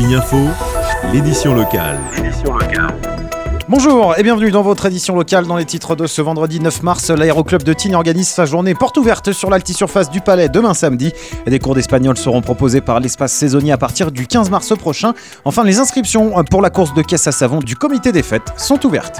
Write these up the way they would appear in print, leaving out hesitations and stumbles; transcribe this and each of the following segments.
Tignes Info, l'édition locale. Bonjour et bienvenue dans votre édition locale. Dans les titres de ce vendredi 9 mars, l'aéroclub de Tignes organise sa journée porte ouverte sur l'altisurface du Palais demain samedi. Des cours d'espagnol seront proposés par l'espace saisonnier à partir du 15 mars prochain. Enfin, les inscriptions pour la course de caisse à savon du comité des fêtes sont ouvertes.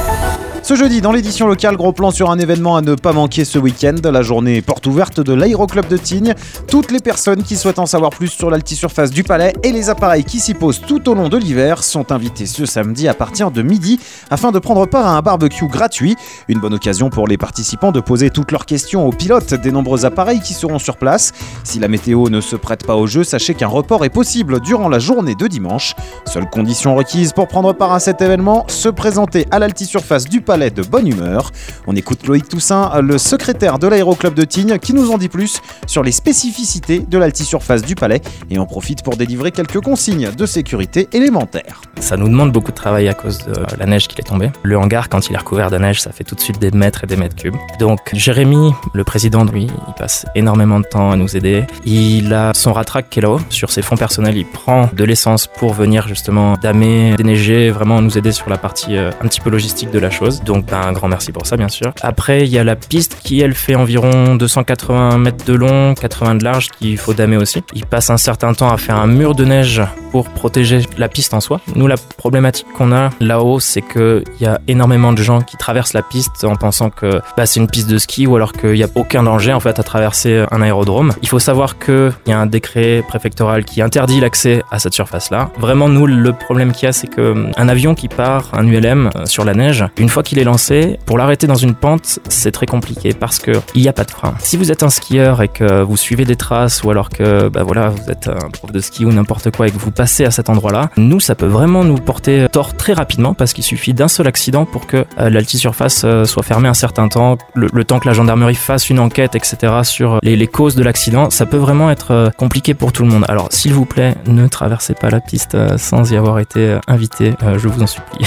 Ce jeudi, dans l'édition locale, gros plan sur un événement à ne pas manquer ce week-end, la journée porte ouverte de l'aéroclub de Tignes. Toutes les personnes qui souhaitent en savoir plus sur l'altisurface du Palais et les appareils qui s'y posent tout au long de l'hiver sont invités ce samedi à partir de midi afin de prendre part à un barbecue gratuit. Une bonne occasion pour les participants de poser toutes leurs questions aux pilotes des nombreux appareils qui seront sur place. Si la météo ne se prête pas au jeu, sachez qu'un report est possible durant la journée de dimanche. Seule condition requise pour prendre part à cet événement, se présenter à l'altisurface du Palais de bonne humeur. On écoute Loïc Toussaint, le secrétaire de l'aéroclub de Tignes, qui nous en dit plus sur les spécificités de l'altisurface du Palais et en profite pour délivrer quelques consignes de sécurité élémentaires. Ça nous demande beaucoup de travail à cause de la neige qui est tombée. Le hangar, quand il est recouvert de neige, ça fait tout de suite des mètres et des mètres cubes. Donc Jérémy, le président, lui, il passe énormément de temps à nous aider. Il a son ratrac qui est là-haut. Sur ses fonds personnels, il prend de l'essence pour venir justement damer, déneiger, vraiment nous aider sur la partie un petit peu logistique de la chose. Donc un grand merci pour ça, bien sûr. Après, il y a la piste qui, elle, fait environ 280 mètres de long, 80 de large, qu'il faut damer aussi. Il passe un certain temps à faire un mur de neige pour protéger la piste en soi. Nous, la problématique qu'on a là-haut, c'est qu'il y a énormément de gens qui traversent la piste en pensant que c'est une piste de ski ou alors qu'il n'y a aucun danger en fait à traverser un aérodrome. Il faut savoir qu'il y a un décret préfectoral qui interdit l'accès à cette surface-là. Vraiment, nous, le problème qu'il y a, c'est qu'un avion qui part, un ULM, sur la neige, une fois qu'il est lancé, pour l'arrêter dans une pente, c'est très compliqué parce qu'il n'y a pas de frein. Si vous êtes un skieur et que vous suivez des traces ou alors que vous êtes un prof de ski ou n'importe quoi et que vous passez à cet endroit-là, nous, ça peut vraiment nous porter tort très rapidement parce qu'il suffit d'un seul accident pour que l'altisurface soit fermée un certain temps, le temps que la gendarmerie fasse une enquête, etc. sur les causes de l'accident. Ça peut vraiment être compliqué pour tout le monde. Alors, s'il vous plaît, ne traversez pas la piste sans y avoir été invité, je vous en supplie.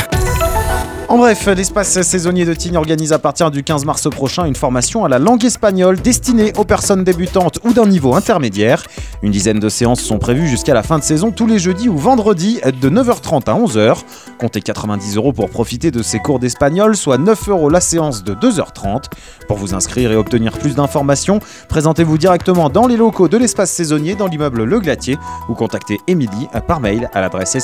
En bref, l'espace saisonnier de Tignes organise à partir du 15 mars prochain une formation à la langue espagnole destinée aux personnes débutantes ou d'un niveau intermédiaire. Une dizaine de séances sont prévues jusqu'à la fin de saison tous les jeudis ou vendredis de 9h30 à 11h. Comptez 90 € pour profiter de ces cours d'espagnol, soit 9 € la séance de 2h30. Pour vous inscrire et obtenir plus d'informations, présentez-vous directement dans les locaux de l'espace saisonnier dans l'immeuble Le Glatier ou contactez Émilie par mail à l'adresse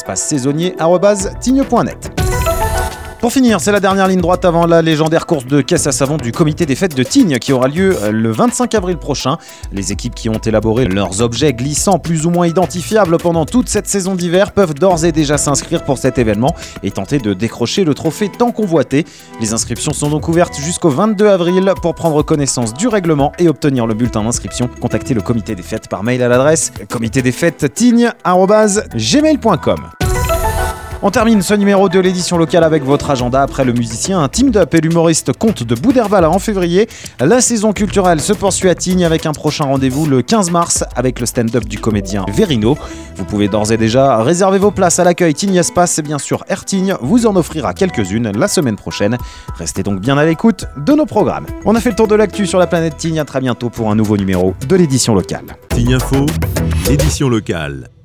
espacesaisonnier@tignes.net. Pour finir, c'est la dernière ligne droite avant la légendaire course de caisse à savon du comité des fêtes de Tignes qui aura lieu le 25 avril prochain. Les équipes qui ont élaboré leurs objets glissants plus ou moins identifiables pendant toute cette saison d'hiver peuvent d'ores et déjà s'inscrire pour cet événement et tenter de décrocher le trophée tant convoité. Les inscriptions sont donc ouvertes jusqu'au 22 avril. Pour prendre connaissance du règlement et obtenir le bulletin d'inscription, contactez le comité des fêtes par mail à l'adresse comitédesfêtestignes@gmail.com. On termine ce numéro de l'édition locale avec votre agenda. Après le musicien, un team-up et l'humoriste Comte de Bouderval en février. La saison culturelle se poursuit à Tignes avec un prochain rendez-vous le 15 mars avec le stand-up du comédien Verino. Vous pouvez d'ores et déjà réserver vos places à l'accueil Tignes Espace et bien sûr Air Tignes vous en offrira quelques-unes la semaine prochaine. Restez donc bien à l'écoute de nos programmes. On a fait le tour de l'actu sur la planète Tignes. À très bientôt pour un nouveau numéro de l'édition locale. Tignes Info, édition locale.